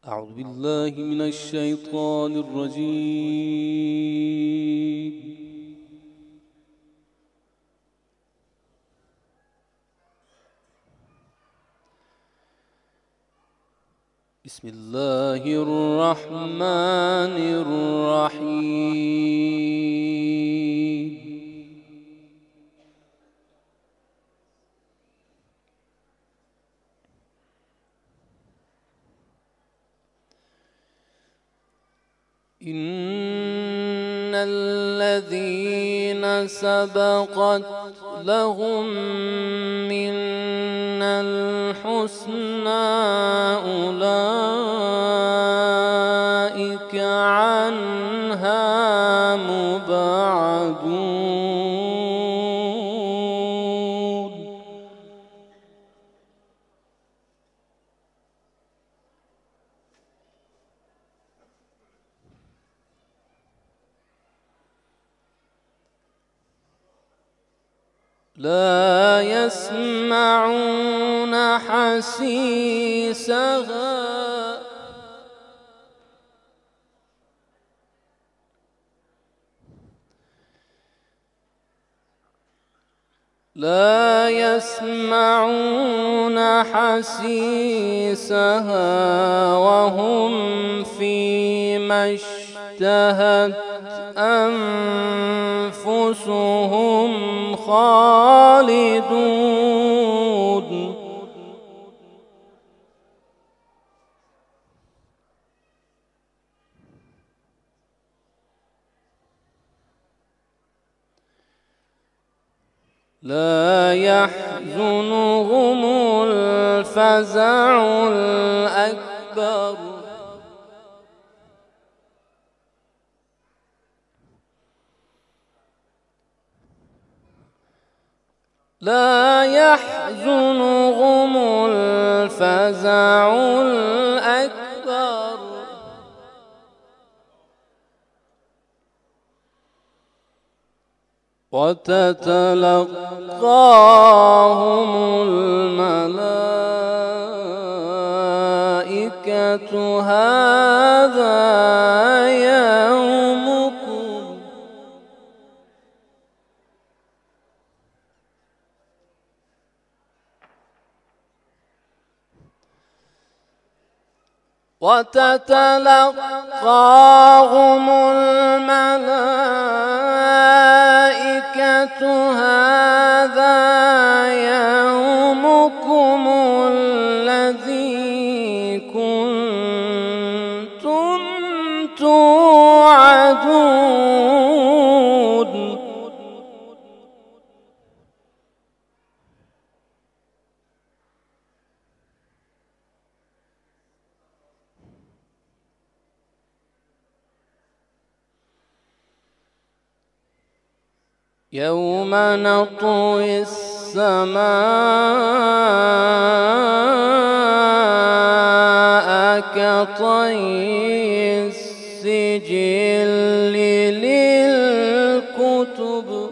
أعوذ بالله من الشيطان الرجيم. بسم الله الرحمن الرحيم. إن الذين سبقت لهم منا الحسنى أولئك عنها مبعدون. لا يسمعون حسيسها لا يسمعون حسيسها وهم فيما اشتهت أنفسهم خالدون. لا يحزنهم الفزع الأكبر لا يحزنهم الفزع الأكبر وتتلقاهم الملائكة هذا يومكم وتتلقاهم الملائكة هذا يومكم الذي كنتم توعدون. يوم نطوي السماء كطي السجل للكتب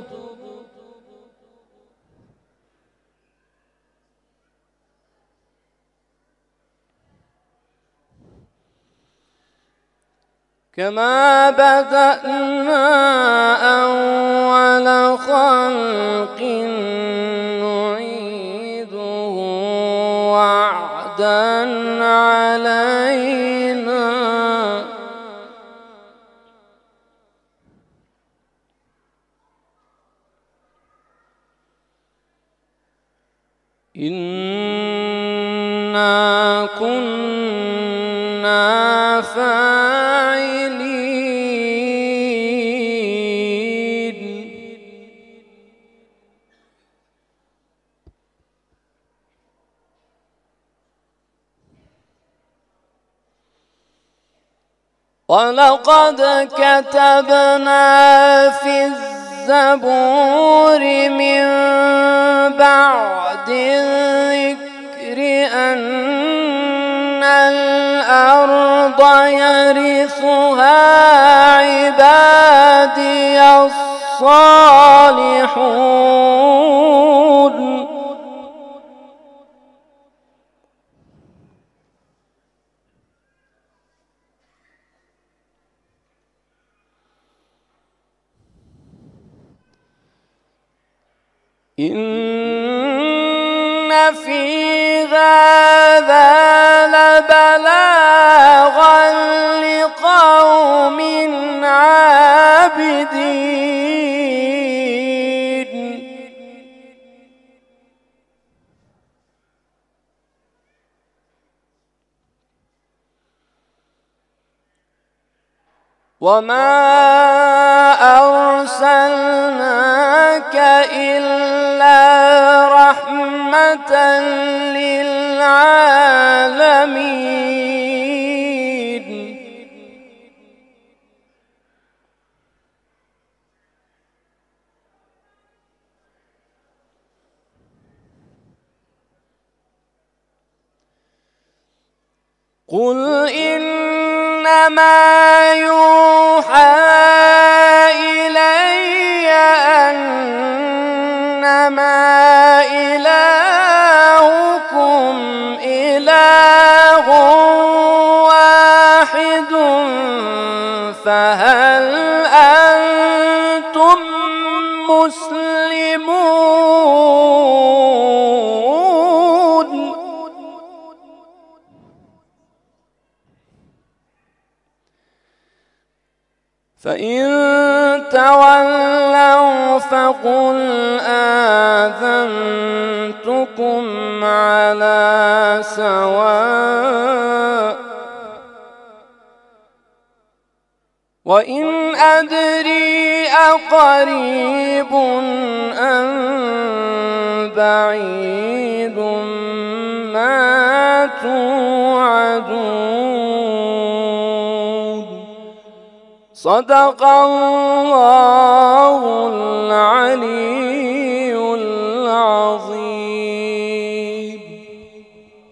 كما بدأنا أول خلق نعيده وعدا علينا إنا كنا فاعلين. ولقد كتبنا في الزبور من بعد الذكر أن الأرض يرثها عبادي الصالحون. إن في هذا لبلاغا لقوم عابدين. وما أرسلناك إلا رحمة للعالمين. قل إنما يوحى إلي أنما إلهكم إله واحد فهل أنتم مسلمون؟ فإن تولوا فقل آذنتكم على سواء وإن أدري أقريب أم بعيد ما توعدون. صدق الله العلي العظيم.